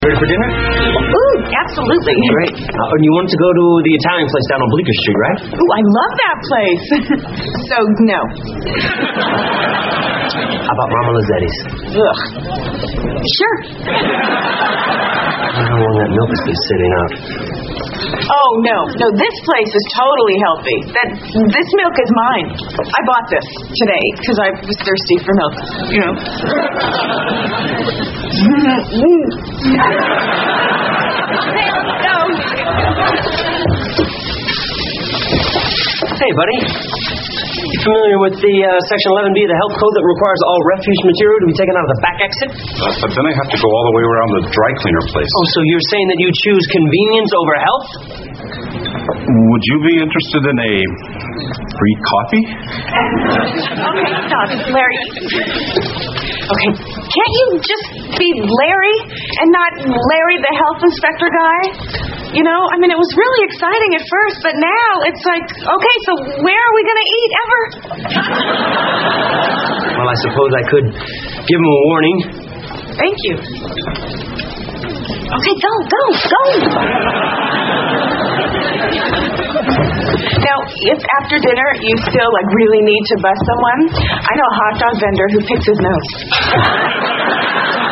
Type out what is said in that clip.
Ready for dinner? Ooh, absolutely. Great. And you want to go to the Italian place down on Bleecker Street, right? Ooh, I love that place. So, no. How about Mama Lizzetti's? Ugh. Sure. I don't know how long that milk has been sitting out. Oh, no. No, this place is totally healthy. This milk is mine. I bought this today because I was thirsty for milk, you know. Okay, let's go. Hey, buddy. You familiar with the Section 11B of the Health Code that requires all refuse material to be taken out of the back exit? But then I have to go all the way around the dry cleaner place. Oh, so you're saying that you choose convenience over health? Would you be interested in a free coffee? Okay, stop, Larry. Okay, can't you just be Larry and not Larry the health inspector guy? You know, I mean, it was really exciting at first, but now it's like, okay, so where are we going to eat ever? Well, I suppose I could give him a warning. Thank you. Okay, go. Now, if after dinner you still, really need to bust someone, I know a hot dog vendor who picks his nose.